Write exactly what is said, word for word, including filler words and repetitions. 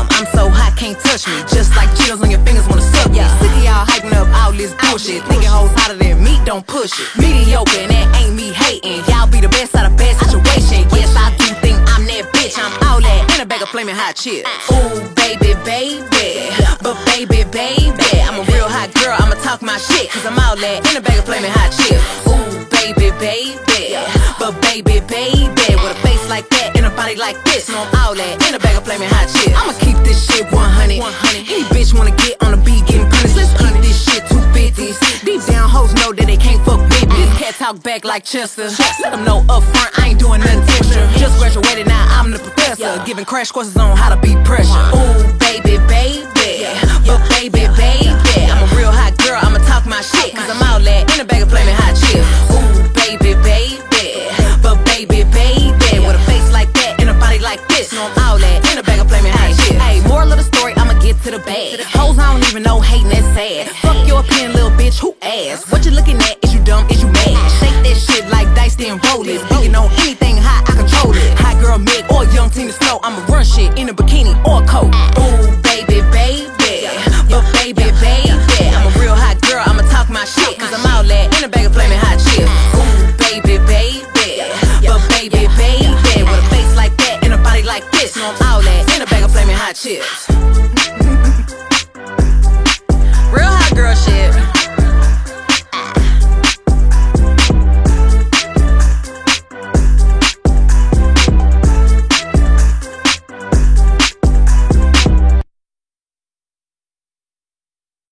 Damn, I'm so hot, can't touch me. Just like Cheetos on your fingers wanna suck me. Sick of y'all hyping up all this bullshit. Thinking hoes hotter than me, don't push it. Mediocre, and that ain't me hating. Y'all be the best out of bad situation. Yes, I do think I'm that bitch. I'm all that in a bag of flaming hot chips. Ooh, baby, baby, but baby, baby, I'm a real hot girl, I'ma talk my shit. Cause I'm all that in a bag of flaming hot chips. Ooh, baby, baby, but baby, baby, with a face like that and a body like this, no, I'm all that in a bag of flaming hot chips. I'ma keep this shit one hundred. Any bitch wanna get on the beat getting punished. Let's keep this shit two fifties. Deep down hoes know that they can't fuck with me. This cat talk back like Chester. Let them know up front I ain't doing nothing extra. Just graduated, now I'm the professor, giving crash courses on how to beat pressure. Ooh, baby, baby, but baby, baby, I'm a real hot girl, I'ma talk my shit. Cause I'm all that in a bag of flaming hot chips. Ooh, baby, baby, but baby, baby, with a face like that and a body like this, no, I'm all that in a bag of flaming hot chips. Hey, moral of the story, I'ma get to the bag. Hoes I don't even know, hating that's sad. Fuck your opinion, little bitch, who ass? What you looking at? Is you dumb? Is you mad? Shake that shit like dice, then roll it. You know anything hot, I control it. Hot girl, mid, or young Tina Snow, I'ma run shit in a bikini or a coat. Ooh, baby, baby, but baby, baby, I'm a real hot girl, I'ma talk my shit. Cause I'm all that in a bag of flaming hot chips. Ooh, baby, baby, but baby, baby, with a face like that and a body like this, no, I'm all that in a bag of flaming hot chips.